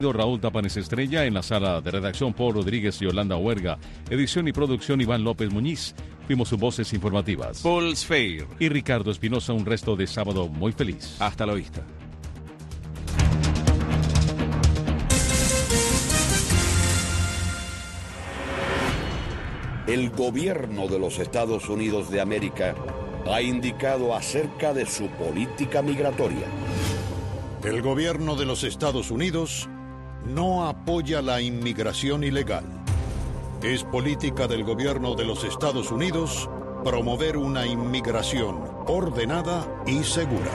Raúl Tapanes Estrella, en la sala de redacción Paul Rodríguez y Yolanda Huerga, edición y producción Iván López Muñiz. Fuimos sus voces informativas. Paul Sfeir y Ricardo Espinosa, un resto de sábado muy feliz. Hasta la vista. El gobierno de los Estados Unidos de América ha indicado acerca de su política migratoria. El gobierno de los Estados Unidos no apoya la inmigración ilegal. Es política del gobierno de los Estados Unidos promover una inmigración ordenada y segura.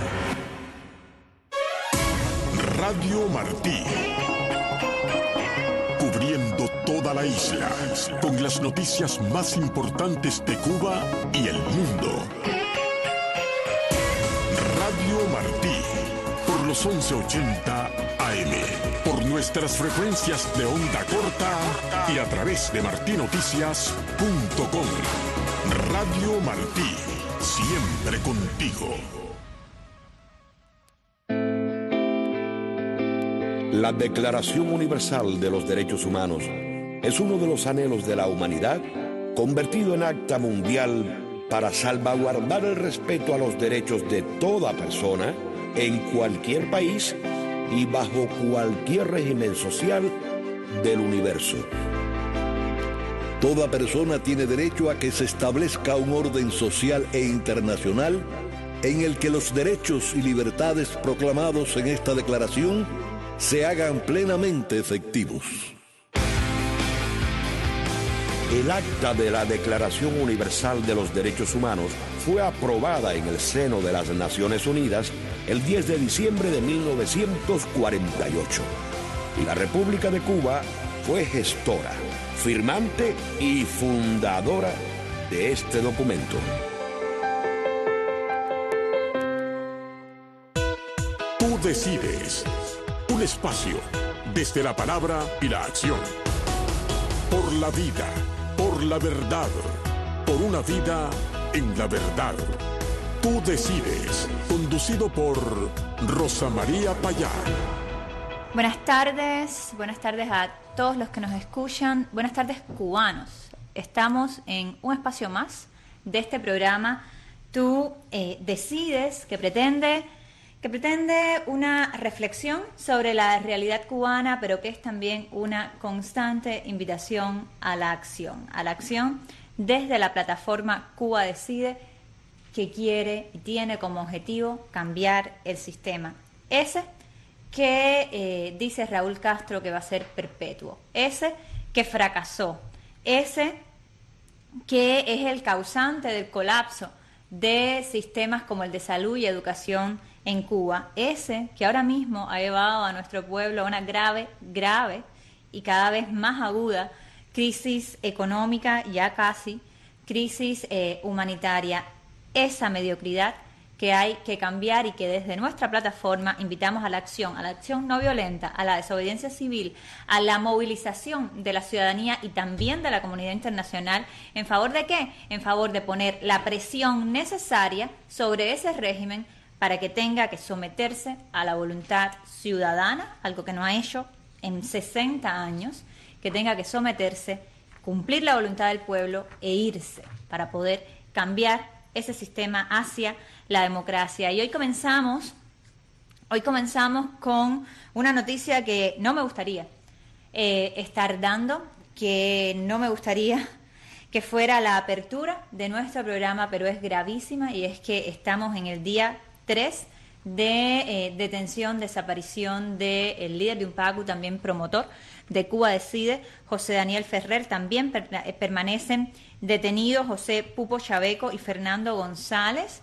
Radio Martí. Cubriendo toda la isla, con las noticias más importantes de Cuba y el mundo. Radio Martí, por los 1180 AM, por nuestras frecuencias de onda corta y a través de martinoticias.com. Radio Martí, siempre contigo. La Declaración Universal de los Derechos Humanos es uno de los anhelos de la humanidad convertido en acta mundial para salvaguardar el respeto a los derechos de toda persona en cualquier país y bajo cualquier régimen social del universo. Toda persona tiene derecho a que se establezca un orden social e internacional en el que los derechos y libertades proclamados en esta declaración se hagan plenamente efectivos. El acta de la Declaración Universal de los Derechos Humanos fue aprobada en el seno de las Naciones Unidas el 10 de diciembre de 1948. Y la República de Cuba fue gestora, firmante y fundadora de este documento. Tú decides. Un espacio desde la palabra y la acción. Por la vida, por la verdad, por una vida en la verdad. Tú decides. Conducido por Rosa María Payá. Buenas tardes a todos los que nos escuchan. Buenas tardes, cubanos. Estamos en un espacio más de este programa. Tú decides, que pretende una reflexión sobre la realidad cubana, pero que es también una constante invitación a la acción desde la plataforma Cuba Decide, que quiere y tiene como objetivo cambiar el sistema. Ese que dice Raúl Castro que va a ser perpetuo, ese que fracasó, ese que es el causante del colapso de sistemas como el de salud y educación en Cuba, ese que ahora mismo ha llevado a nuestro pueblo a una grave y cada vez más aguda crisis económica, ya casi crisis humanitaria, esa mediocridad que hay que cambiar y que desde nuestra plataforma invitamos a la acción no violenta, a la desobediencia civil, a la movilización de la ciudadanía y también de la comunidad internacional. ¿En favor de qué? En favor de poner la presión necesaria sobre ese régimen para que tenga que someterse a la voluntad ciudadana, algo que no ha hecho en 60 años, que tenga que someterse, cumplir la voluntad del pueblo e irse para poder cambiar ese sistema hacia la democracia. Y hoy comenzamos con una noticia que no me gustaría estar dando, que no me gustaría que fuera la apertura de nuestro programa, pero es gravísima, y es que estamos en el día 3 de detención, desaparición del líder de UNPACU, también promotor de Cuba Decide, José Daniel Ferrer. También permanecen detenidos José Pupo Chaveco y Fernando González,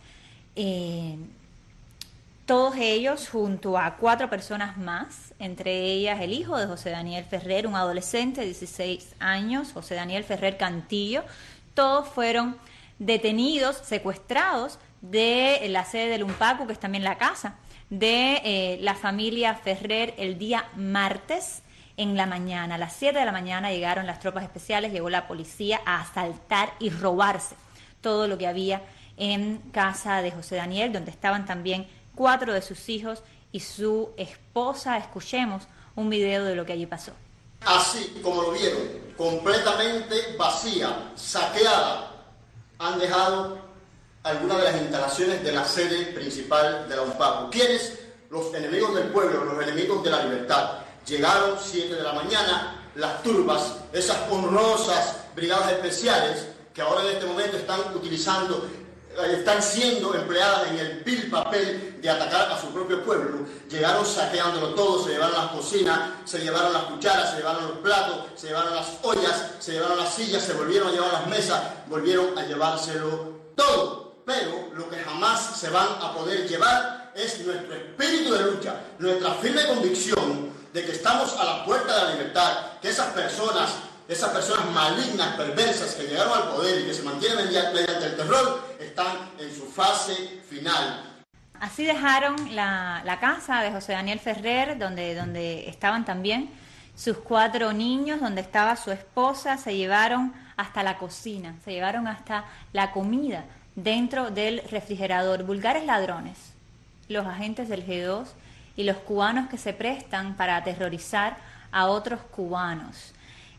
todos ellos junto a 4 personas más, entre ellas el hijo de José Daniel Ferrer, un adolescente de 16 años, José Daniel Ferrer Cantillo. Todos fueron detenidos, secuestrados de la sede del UNPACU, que es también la casa de la familia Ferrer, el día martes en la mañana. A las 7 de la mañana llegaron las tropas especiales, llegó la policía a asaltar y robarse todo lo que había en casa de José Daniel, donde estaban también 4 de sus hijos y su esposa. Escuchemos un video de lo que allí pasó. Así como lo vieron, completamente vacía, saqueada, han dejado algunas de las instalaciones de la sede principal de la UNPACO. ¿Quiénes? Los enemigos del pueblo, los enemigos de la libertad. Llegaron 7 de la mañana, las turbas, esas honrosas brigadas especiales que ahora en este momento están siendo empleadas en el vil papel de atacar a su propio pueblo. Llegaron saqueándolo todo, se llevaron las cocinas, se llevaron las cucharas, se llevaron los platos, se llevaron las ollas, se llevaron las sillas, se volvieron a llevar las mesas, volvieron a llevárselo todo. Pero lo que jamás se van a poder llevar es nuestro espíritu de lucha, nuestra firme convicción de que estamos a la puerta de la libertad, que esas personas malignas, perversas que llegaron al poder y que se mantienen mediante el terror, están en su fase final. Así dejaron la casa de José Daniel Ferrer, donde estaban también sus 4 niños, donde estaba su esposa. Se llevaron hasta la cocina, se llevaron hasta la comida dentro del refrigerador. Vulgares ladrones, los agentes del G2 y los cubanos que se prestan para aterrorizar a otros cubanos.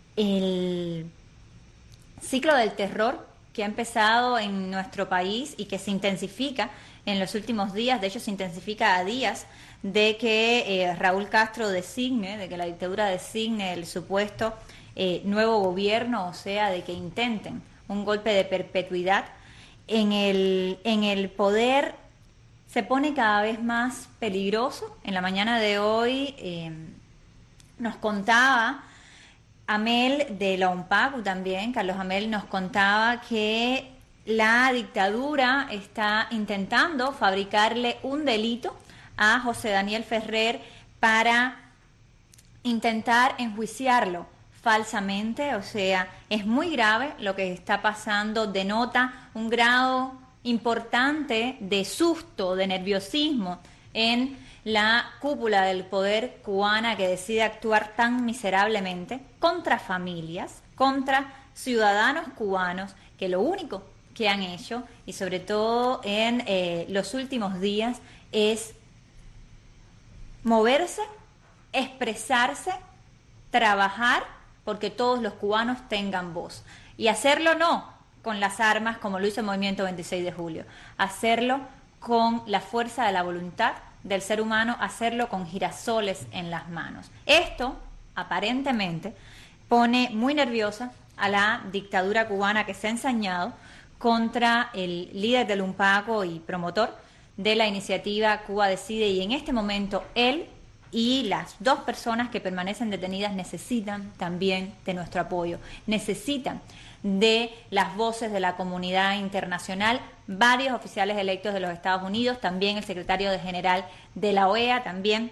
El ciclo del terror que ha empezado en nuestro país y que se intensifica en los últimos días, de hecho se intensifica a días de que Raúl Castro designe, de que la dictadura designe el supuesto nuevo gobierno, o sea, de que intenten un golpe de perpetuidad en el poder, se pone cada vez más peligroso. En la mañana de hoy nos contaba Amel de la UNPACO también, Carlos Amel nos contaba que la dictadura está intentando fabricarle un delito a José Daniel Ferrer para intentar enjuiciarlo falsamente. O sea, es muy grave lo que está pasando, denota un grado importante de susto, de nerviosismo en la cúpula del poder cubana, que decide actuar tan miserablemente contra familias, contra ciudadanos cubanos, que lo único que han hecho, y sobre todo en los últimos días, es moverse, expresarse, trabajar porque todos los cubanos tengan voz. Y hacerlo no con las armas como lo hizo el Movimiento 26 de Julio, hacerlo con la fuerza de la voluntad del ser humano, hacerlo con girasoles en las manos. Esto, aparentemente, pone muy nerviosa a la dictadura cubana, que se ha ensañado contra el líder del UNPACO y promotor de la iniciativa Cuba Decide, y en este momento él y las 2 personas que permanecen detenidas necesitan también de nuestro apoyo, necesitan de las voces de la comunidad internacional, varios oficiales electos de los Estados Unidos, también el secretario general de la OEA, también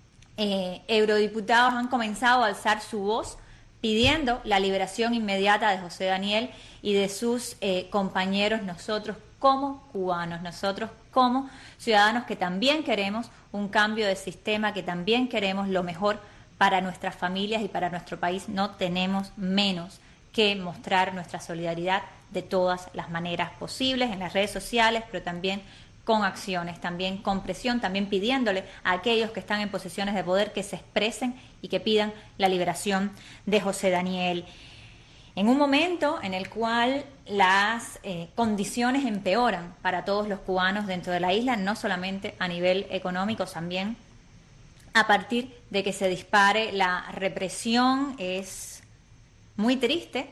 eurodiputados han comenzado a alzar su voz pidiendo la liberación inmediata de José Daniel y de sus compañeros. Nosotros como cubanos, nosotros como ciudadanos que también queremos un cambio de sistema, que también queremos lo mejor para nuestras familias y para nuestro país, no tenemos menos que mostrar nuestra solidaridad de todas las maneras posibles, en las redes sociales, pero también con acciones, también con presión, también pidiéndole a aquellos que están en posiciones de poder que se expresen y que pidan la liberación de José Daniel. En un momento en el cual las condiciones empeoran para todos los cubanos dentro de la isla, no solamente a nivel económico, también a partir de que se dispare la represión. Es muy triste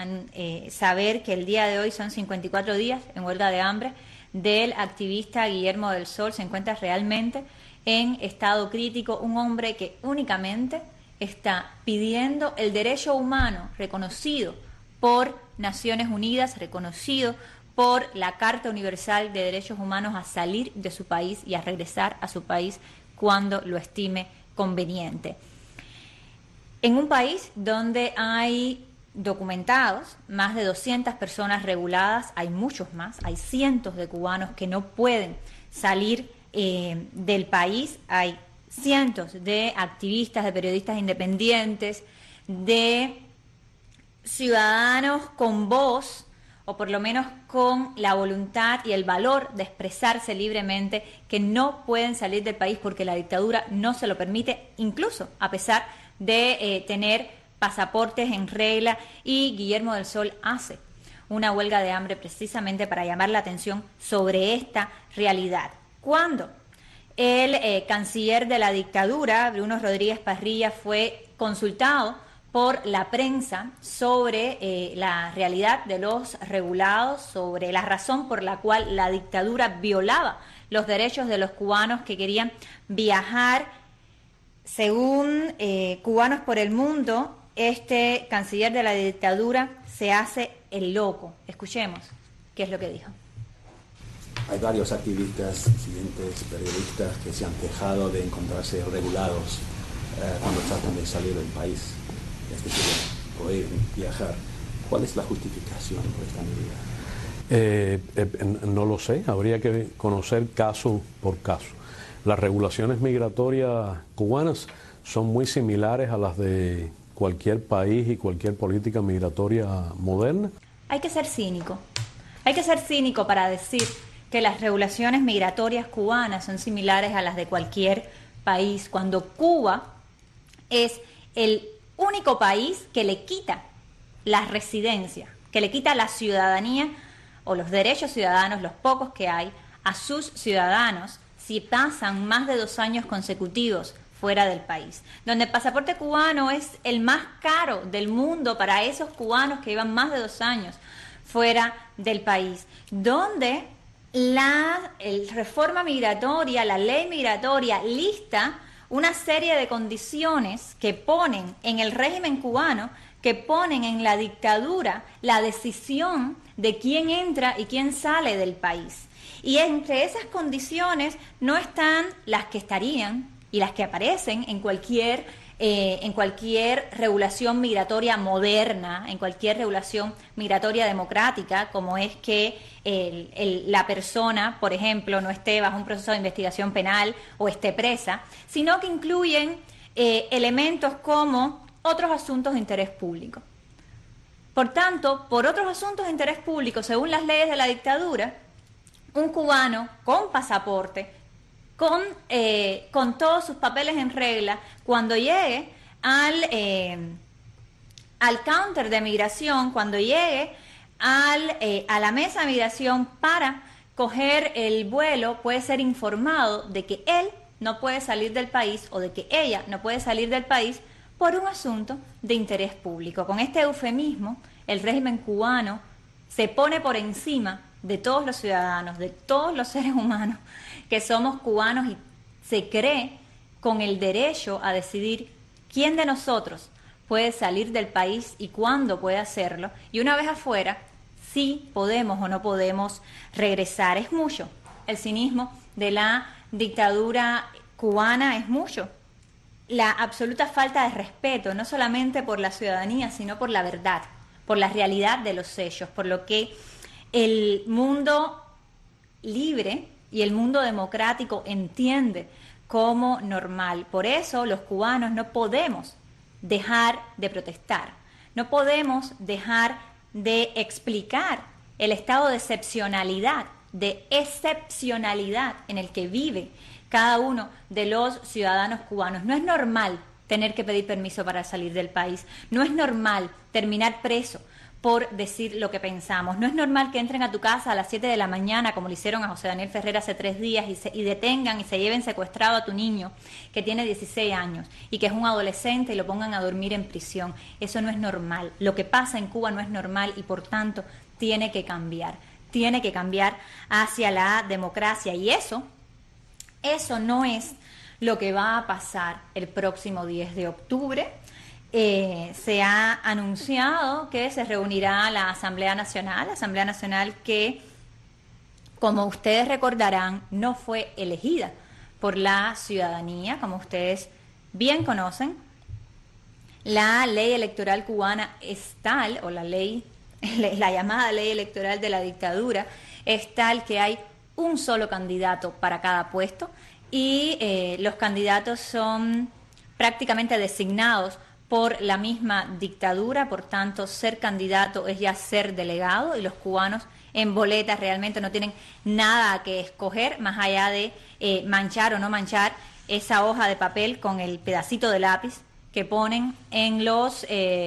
saber que el día de hoy son 54 días en huelga de hambre del activista Guillermo del Sol. Se encuentra realmente en estado crítico, un hombre que únicamente está pidiendo el derecho humano reconocido por Naciones Unidas, reconocido por la Carta Universal de Derechos Humanos, a salir de su país y a regresar a su país cuando lo estime conveniente. En un país donde hay documentados más de 200 personas reguladas, hay muchos más, hay cientos de cubanos que no pueden salir del país, hay cientos de activistas, de periodistas independientes, de ciudadanos con voz o por lo menos con la voluntad y el valor de expresarse libremente, que no pueden salir del país porque la dictadura no se lo permite, incluso a pesar de tener pasaportes en regla. Y Guillermo del Sol hace una huelga de hambre precisamente para llamar la atención sobre esta realidad. Cuando el canciller de la dictadura, Bruno Rodríguez Parrilla, fue consultado por la prensa sobre la realidad de los regulados, sobre la razón por la cual la dictadura violaba los derechos de los cubanos que querían viajar. Según Cubanos por el Mundo, este canciller de la dictadura se hace el loco. Escuchemos qué es lo que dijo. Hay varios activistas, disidentes, periodistas que se han quejado de encontrarse regulados cuando tratan de salir del país, es decir, poder viajar. ¿Cuál es la justificación por esta medida? No lo sé, habría que conocer caso por caso. Las regulaciones migratorias cubanas son muy similares a las de cualquier país y cualquier política migratoria moderna. Hay que ser cínico. Hay que ser cínico para decir que las regulaciones migratorias cubanas son similares a las de cualquier país, cuando Cuba es el único país que le quita la residencia, que le quita la ciudadanía o los derechos ciudadanos, los pocos que hay, a sus ciudadanos si pasan más de 2 años consecutivos fuera del país, donde el pasaporte cubano es el más caro del mundo para esos cubanos que llevan más de 2 años fuera del país, donde la reforma migratoria, la ley migratoria lista una serie de condiciones que ponen en el régimen cubano, que ponen en la dictadura la decisión de quién entra y quién sale del país. Y entre esas condiciones no están las que estarían y las que aparecen en cualquier regulación migratoria moderna, en cualquier regulación migratoria democrática, como es que la persona, por ejemplo, no esté bajo un proceso de investigación penal o esté presa, sino que incluyen elementos como otros asuntos de interés público. Por tanto, por otros asuntos de interés público, según las leyes de la dictadura, un cubano con pasaporte, con todos sus papeles en regla, cuando llegue al counter de migración, cuando llegue a la mesa de migración para coger el vuelo, puede ser informado de que él no puede salir del país o de que ella no puede salir del país por un asunto de interés público. Con este eufemismo, el régimen cubano se pone por encima de todos los ciudadanos, de todos los seres humanos que somos cubanos, y se cree con el derecho a decidir quién de nosotros puede salir del país y cuándo puede hacerlo, y una vez afuera, si podemos o no podemos regresar. Es mucho. El cinismo de la dictadura cubana es mucho. La absoluta falta de respeto, no solamente por la ciudadanía, sino por la verdad, por la realidad de los hechos, por lo que el mundo libre y el mundo democrático entiende como normal. Por eso los cubanos no podemos dejar de protestar, no podemos dejar de explicar el estado de excepcionalidad en el que vive cada uno de los ciudadanos cubanos. No es normal tener que pedir permiso para salir del país, no es normal terminar preso por decir lo que pensamos. No es normal que entren a tu casa a las 7 de la mañana, como le hicieron a José Daniel Ferrer hace 3 días, y detengan y se lleven secuestrado a tu niño que tiene 16 años y que es un adolescente y lo pongan a dormir en prisión. Eso no es normal. Lo que pasa en Cuba no es normal y por tanto tiene que cambiar. Tiene que cambiar hacia la democracia, y eso no es lo que va a pasar el próximo 10 de octubre. Se ha anunciado que se reunirá la Asamblea Nacional que, como ustedes recordarán, no fue elegida por la ciudadanía, como ustedes bien conocen. La ley electoral cubana es tal, o la llamada ley electoral de la dictadura, es tal que hay un solo candidato para cada puesto, y los candidatos son prácticamente designados por la misma dictadura, por tanto ser candidato es ya ser delegado y los cubanos en boletas realmente no tienen nada que escoger más allá de manchar o no manchar esa hoja de papel con el pedacito de lápiz que ponen en los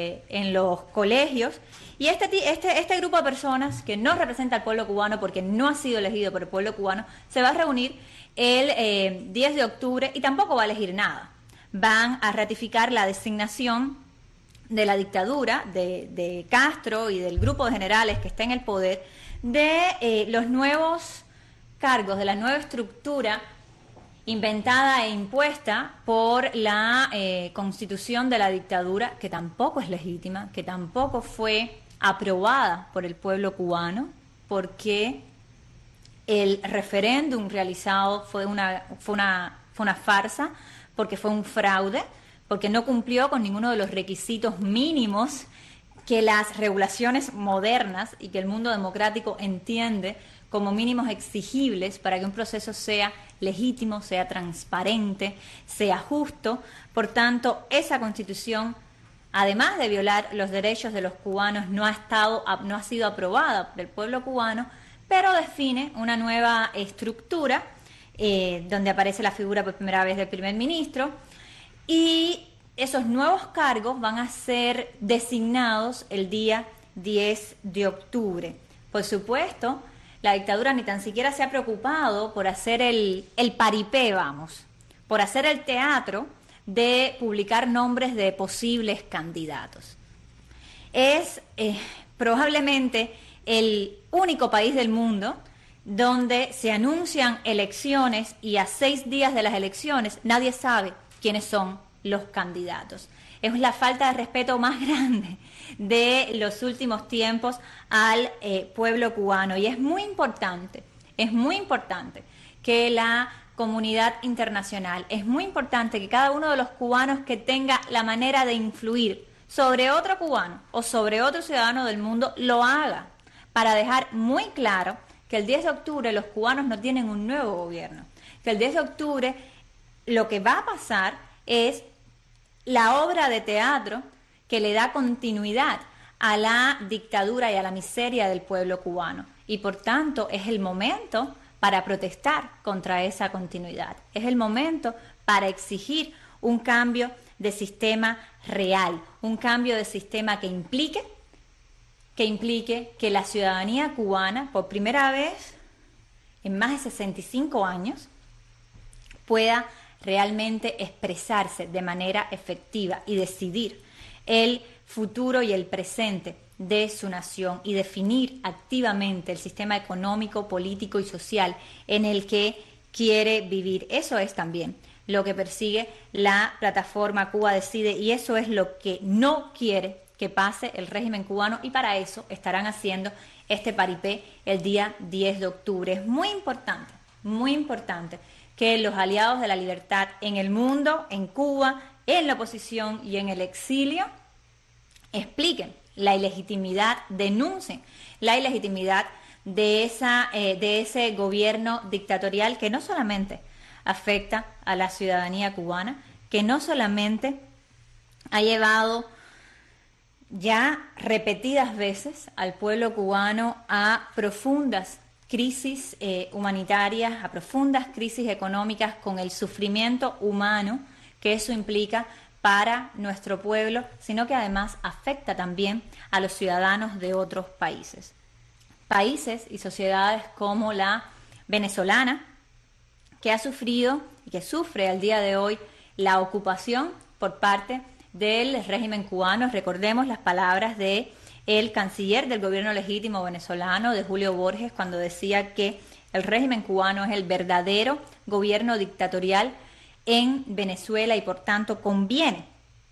colegios. Y este grupo de personas que no representa al pueblo cubano porque no ha sido elegido por el pueblo cubano, se va a reunir el 10 de octubre y tampoco va a elegir nada. Van a ratificar la designación de la dictadura, de Castro y del grupo de generales que está en el poder, de los nuevos cargos, de la nueva estructura inventada e impuesta por la constitución de la dictadura, que tampoco es legítima, que tampoco fue aprobada por el pueblo cubano, porque el referéndum realizado fue una farsa, porque fue un fraude, porque no cumplió con ninguno de los requisitos mínimos que las regulaciones modernas y que el mundo democrático entiende como mínimos exigibles para que un proceso sea legítimo, sea transparente, sea justo. Por tanto, esa Constitución, además de violar los derechos de los cubanos, no ha sido aprobada por el pueblo cubano, pero define una nueva estructura donde aparece la figura por primera vez del primer ministro, y esos nuevos cargos van a ser designados el día 10 de octubre. Por supuesto, la dictadura ni tan siquiera se ha preocupado por hacer el paripé, por hacer el teatro de publicar nombres de posibles candidatos. Es probablemente el único país del mundo donde se anuncian elecciones y a 6 días de las elecciones nadie sabe quiénes son los candidatos. Es la falta de respeto más grande de los últimos tiempos al pueblo cubano, y es muy importante que la comunidad internacional, es muy importante que cada uno de los cubanos que tenga la manera de influir sobre otro cubano o sobre otro ciudadano del mundo lo haga, para dejar muy claro que el 10 de octubre los cubanos no tienen un nuevo gobierno, que el 10 de octubre lo que va a pasar es la obra de teatro que le da continuidad a la dictadura y a la miseria del pueblo cubano. Y por tanto es el momento para protestar contra esa continuidad. Es el momento para exigir un cambio de sistema real, un cambio de sistema que implique que la ciudadanía cubana, por primera vez en más de 65 años, pueda realmente expresarse de manera efectiva y decidir el futuro y el presente de su nación y definir activamente el sistema económico, político y social en el que quiere vivir. Eso es también lo que persigue la plataforma Cuba Decide, y eso es lo que no quiere que pase el régimen cubano, y para eso estarán haciendo este paripé el día 10 de octubre. Es muy importante que los aliados de la libertad en el mundo, en Cuba, en la oposición y en el exilio, expliquen la ilegitimidad, denuncien la ilegitimidad de ese gobierno dictatorial que no solamente afecta a la ciudadanía cubana, que no solamente ha llevado ya repetidas veces al pueblo cubano a profundas crisis humanitarias, a profundas crisis económicas, con el sufrimiento humano que eso implica para nuestro pueblo, sino que además afecta también a los ciudadanos de otros países. Países y sociedades como la venezolana, que ha sufrido y que sufre al día de hoy la ocupación por parte del régimen cubano. Recordemos las palabras de el canciller del gobierno legítimo venezolano, de Julio Borges, cuando decía que el régimen cubano es el verdadero gobierno dictatorial en Venezuela, y por tanto conviene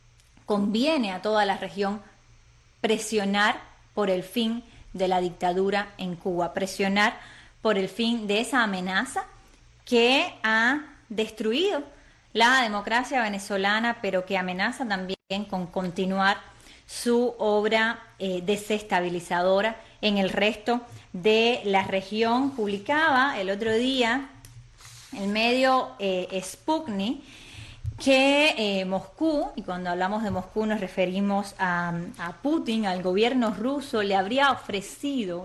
a toda la región presionar por el fin de la dictadura en Cuba, presionar por el fin de esa amenaza que ha destruido la democracia venezolana, pero que amenaza también con continuar su obra desestabilizadora en el resto de la región. Publicaba el otro día el medio Sputnik que Moscú, y cuando hablamos de Moscú nos referimos a Putin, al gobierno ruso, le habría ofrecido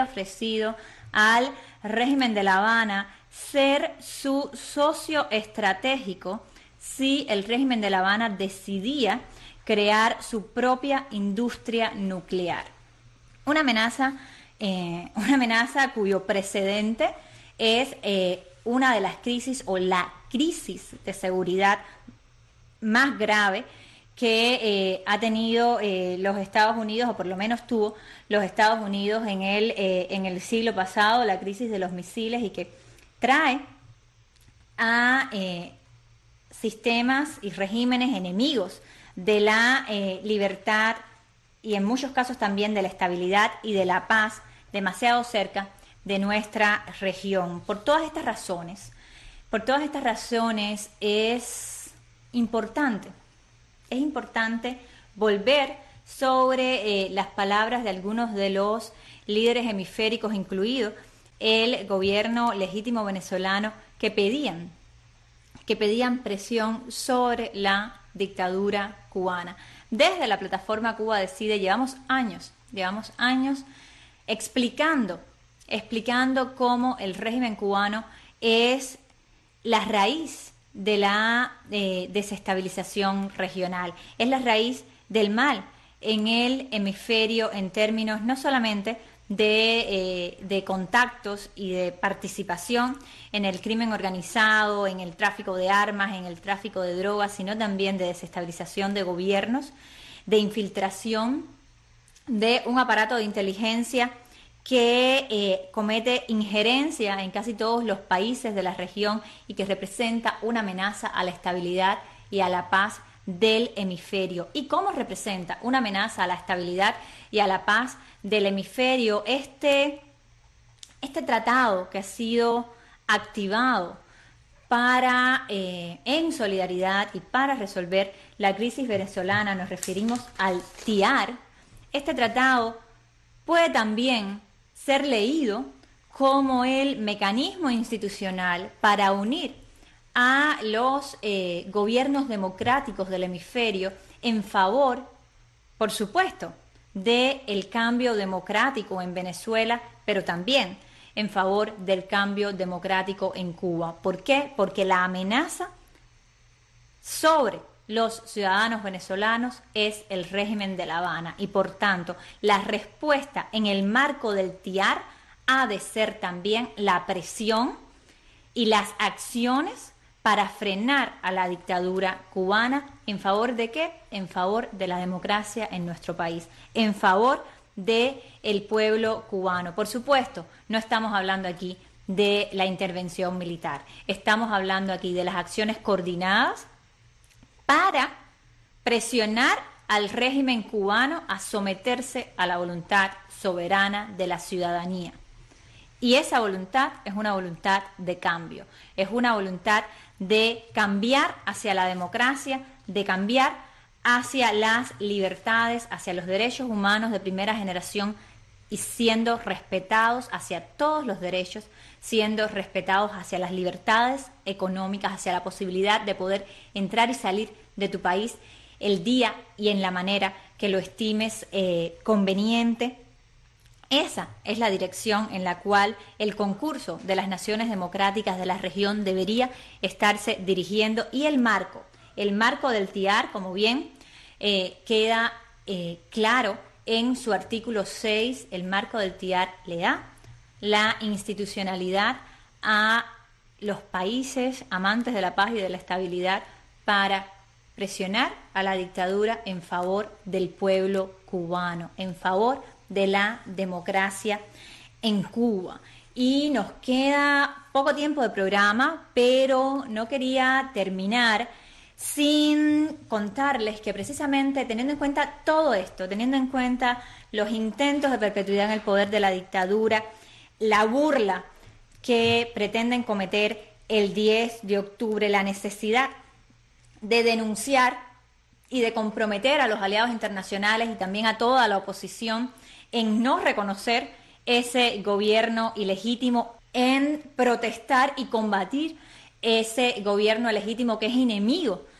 al régimen de La Habana ser su socio estratégico si el régimen de La Habana decidía crear su propia industria nuclear. Una amenaza cuyo precedente es una de las crisis o la crisis de seguridad más grave que ha tenido los Estados Unidos, o por lo menos tuvo los Estados Unidos en el siglo pasado, la crisis de los misiles, y que trae a sistemas y regímenes enemigos de la libertad y en muchos casos también de la estabilidad y de la paz demasiado cerca de nuestra región. Por todas estas razones es importante volver sobre las palabras de algunos de los líderes hemisféricos, incluido el gobierno legítimo venezolano, que pedían presión sobre la dictadura cubana. Desde la plataforma Cuba Decide llevamos años explicando cómo el régimen cubano es la raíz de la desestabilización regional, es la raíz del mal en el hemisferio en términos no solamente de contactos y de participación en el crimen organizado, en el tráfico de armas, en el tráfico de drogas, sino también de desestabilización de gobiernos, de infiltración de un aparato de inteligencia que comete injerencia en casi todos los países de la región y que representa una amenaza a la estabilidad y a la paz del hemisferio. ¿Y cómo representa una amenaza a la estabilidad y a la paz del hemisferio este tratado que ha sido activado para en solidaridad y para resolver la crisis venezolana? Nos referimos al TIAR. Este tratado puede también ser leído como el mecanismo institucional para unir a los gobiernos democráticos del hemisferio en favor, por supuesto, del cambio democrático en Venezuela, pero también en favor del cambio democrático en Cuba. ¿Por qué? Porque la amenaza sobre los ciudadanos venezolanos es el régimen de La Habana y, por tanto, la respuesta en el marco del TIAR ha de ser también la presión y las acciones para frenar a la dictadura cubana. ¿En favor de qué? En favor de la democracia en nuestro país, en favor del pueblo cubano. Por supuesto, no estamos hablando aquí de la intervención militar, estamos hablando aquí de las acciones coordinadas para presionar al régimen cubano a someterse a la voluntad soberana de la ciudadanía. Y esa voluntad es una voluntad de cambio, es una voluntad de cambiar hacia la democracia, de cambiar hacia las libertades, hacia los derechos humanos de primera generación y siendo respetados hacia todos los derechos, siendo respetados hacia las libertades económicas, hacia la posibilidad de poder entrar y salir de tu país el día y en la manera que lo estimes conveniente. Esa es la dirección en la cual el concurso de las naciones democráticas de la región debería estarse dirigiendo, y el marco del TIAR, como bien queda claro en su artículo 6, el marco del TIAR le da la institucionalidad a los países amantes de la paz y de la estabilidad para presionar a la dictadura en favor del pueblo cubano, en favor de la democracia en Cuba. Y nos queda poco tiempo de programa, pero no quería terminar sin contarles que precisamente teniendo en cuenta todo esto, teniendo en cuenta los intentos de perpetuidad en el poder de la dictadura, la burla que pretenden cometer el 10 de octubre, la necesidad de denunciar y de comprometer a los aliados internacionales y también a toda la oposición en no reconocer ese gobierno ilegítimo, en protestar y combatir ese gobierno ilegítimo que es enemigo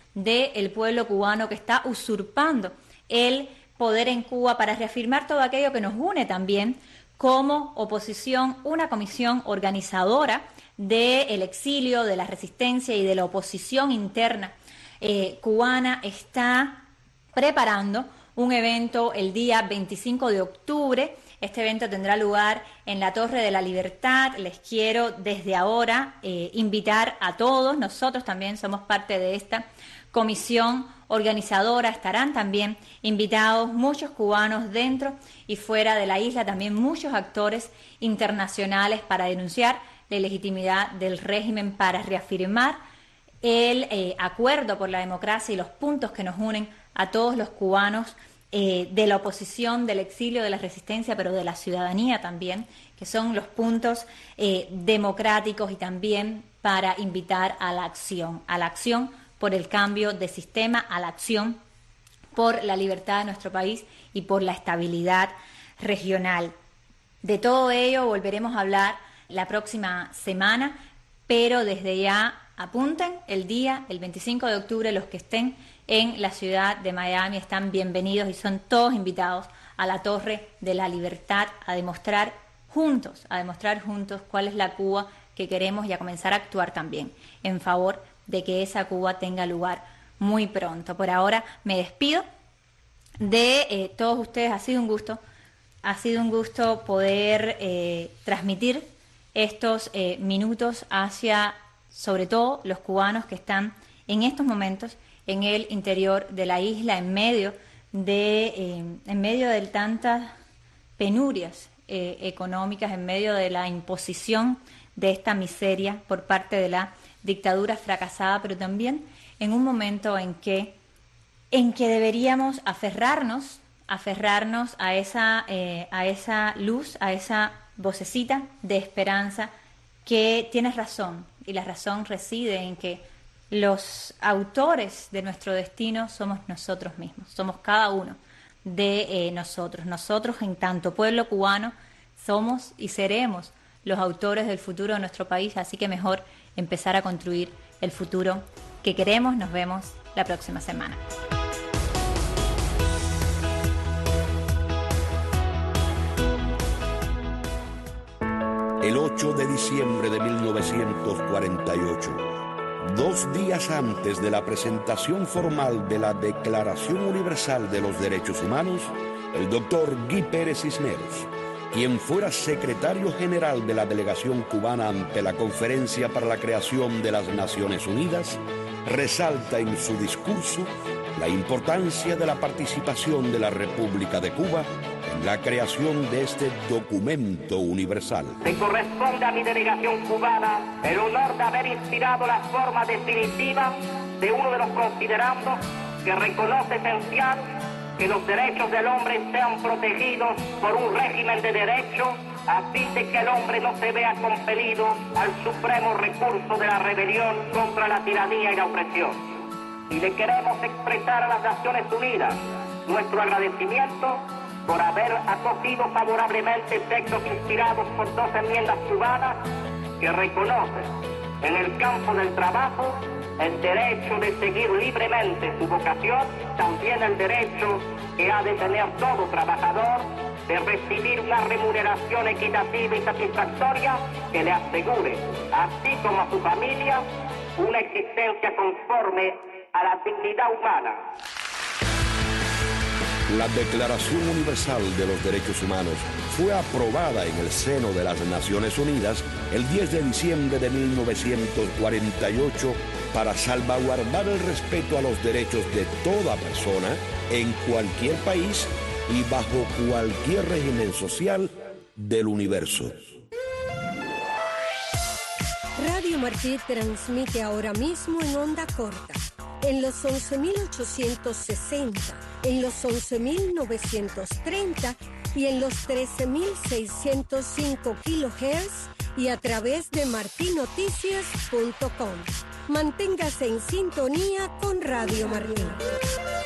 del pueblo cubano que está usurpando el poder en Cuba para reafirmar todo aquello que nos une también como oposición, una comisión organizadora del exilio, de la resistencia y de la oposición interna cubana está preparando un evento el día 25 de octubre. Este evento tendrá lugar en la Torre de la Libertad. Les quiero desde ahora invitar a todos. Nosotros también somos parte de esta comisión organizadora. Estarán también invitados muchos cubanos dentro y fuera de la isla, también muchos actores internacionales para denunciar la ilegitimidad del régimen, para reafirmar el acuerdo por la democracia y los puntos que nos unen a todos los cubanos de la oposición, del exilio, de la resistencia, pero de la ciudadanía también, que son los puntos democráticos, y también para invitar a la acción por el cambio de sistema, a la acción por la libertad de nuestro país y por la estabilidad regional. De todo ello volveremos a hablar la próxima semana, pero desde ya apunten el día, el 25 de octubre, los que estén en la ciudad de Miami están bienvenidos y son todos invitados a la Torre de la Libertad a demostrar juntos cuál es la Cuba que queremos y a comenzar a actuar también en favor de que esa Cuba tenga lugar muy pronto. Por ahora me despido de todos ustedes. Ha sido un gusto poder transmitir estos minutos hacia, sobre todo, los cubanos que están en estos momentos en el interior de la isla, en medio de tantas penurias económicas, en medio de la imposición de esta miseria por parte de la dictadura fracasada, pero también en un momento en que deberíamos aferrarnos a esa luz, a esa vocecita de esperanza, que tienes razón, y la razón reside en que los autores de nuestro destino somos nosotros mismos, somos cada uno de nosotros. Nosotros, en tanto pueblo cubano, somos y seremos los autores del futuro de nuestro país, así que mejor empezar a construir el futuro que queremos. Nos vemos la próxima semana. El 8 de diciembre de 1948, 2 días antes de la presentación formal de la Declaración Universal de los Derechos Humanos, el doctor Guy Pérez Cisneros, quien fuera secretario general de la delegación cubana ante la Conferencia para la Creación de las Naciones Unidas, resalta en su discurso la importancia de la participación de la República de Cuba en la creación de este documento universal. Me corresponde a mi delegación cubana el honor de haber inspirado la forma definitiva de uno de los considerandos que reconoce esencial que los derechos del hombre sean protegidos por un régimen de derecho, a fin de que el hombre no se vea compelido al supremo recurso de la rebelión contra la tiranía y la opresión. Y le queremos expresar a las Naciones Unidas nuestro agradecimiento por haber acogido favorablemente textos inspirados por 2 enmiendas cubanas que reconocen en el campo del trabajo el derecho de seguir libremente su vocación, también el derecho que ha de tener todo trabajador de recibir una remuneración equitativa y satisfactoria que le asegure, así como a su familia, una existencia conforme a la dignidad humana. La Declaración Universal de los Derechos Humanos fue aprobada en el seno de las Naciones Unidas el 10 de diciembre de 1948 para salvaguardar el respeto a los derechos de toda persona en cualquier país y bajo cualquier régimen social del universo. Radio Martí transmite ahora mismo en onda corta, en los 11.860, en los 11.930 y en los 13.605 kHz y a través de martinoticias.com. Manténgase en sintonía con Radio Martí.